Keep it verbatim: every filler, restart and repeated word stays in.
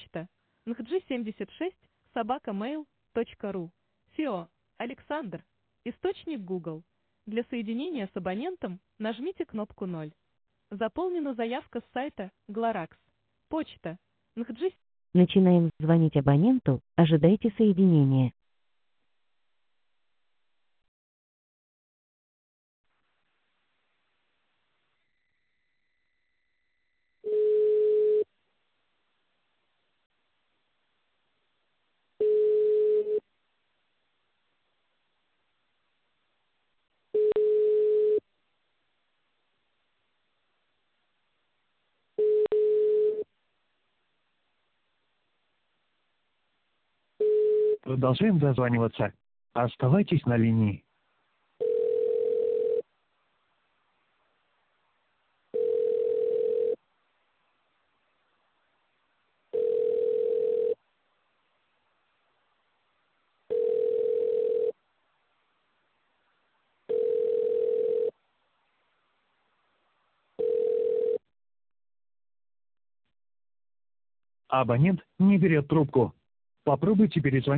Почта эн ха джи семьдесят шесть собака мейл точка ру. сео Александр. Источник Google. Для соединения с абонентом нажмите кнопку ноль. Заполнена заявка с сайта Глоракс. Почта эн ха джи. Начинаем звонить абоненту. Ожидайте соединения. Продолжаем дозваниваться. Оставайтесь на линии. Абонент не берет трубку. Попробуйте перезвонить.